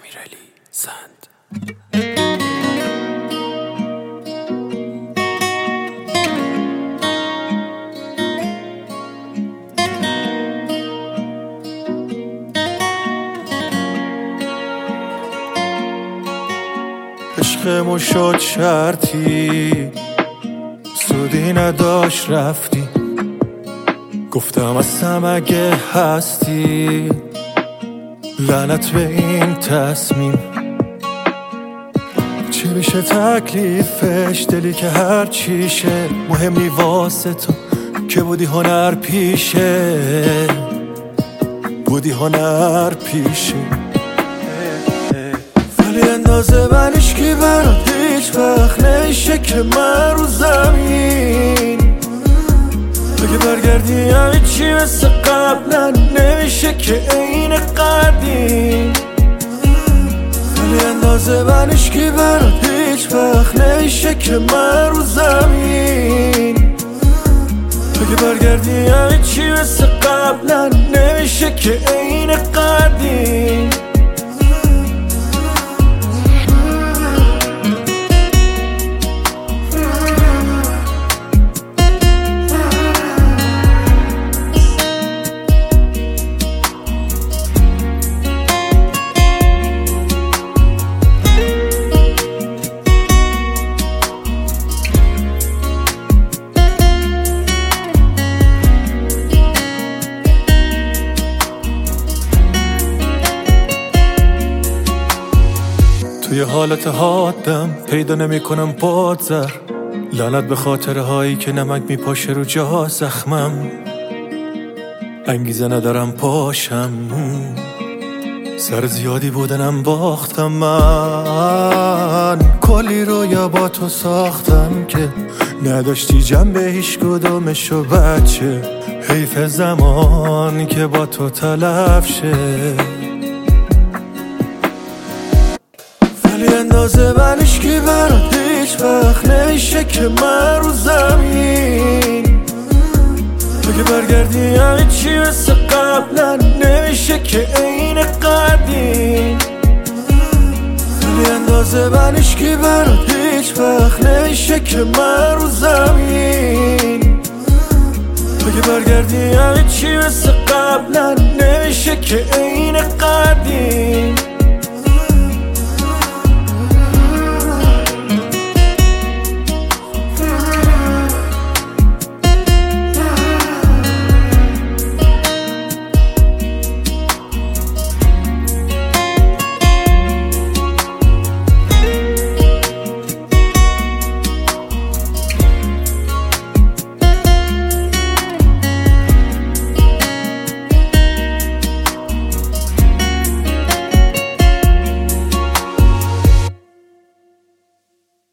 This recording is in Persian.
امیرعلی زند. عشقمون شد شرطی، سودی نداشت رفتی. گفتم اصلا اگه هستی، لعنت به این تصمیم. چی میشه تکلیفش؟ دلی که هر چیشه مهم نی واسه تو که بودی هنر پیشه، بودی هنر پیشه. ولی اندازه منش کی برات هیچ وقت نمیشه که من رو زمین. اگه برگردی همه چی مثل قبلا نمیشه که عین قدیم. ولی اندازه منش کی برات هیچ وقت نمیشه که من رو زمین. اگه برگردی همه چی مثل قبلا نمیشه که عین قدیم. توی حالت حادم پیدا نمی کنم بادزر، لعنت به خاطره هایی که نمک میپاشه رو جا زخمم. انگیزه ندارم پاشم، سر زیادی بودنم باختم. من کلی رویا با تو ساختم که نداشتی جنبه هیچ کدومشو بچه. حیف زمان که با تو تلف شه. ولی اندازه منش کی برات هیچ وقت نمیشه که من رو زمین. اگه برگردی همه چی مثل قبلا نمیشه که عین قدیم. ولی اندازه منش کی برات هیچ وقت نمیشه که من رو زمین. اگه برگردی همه چی مثل قبلا نمیشه که عین قدیم.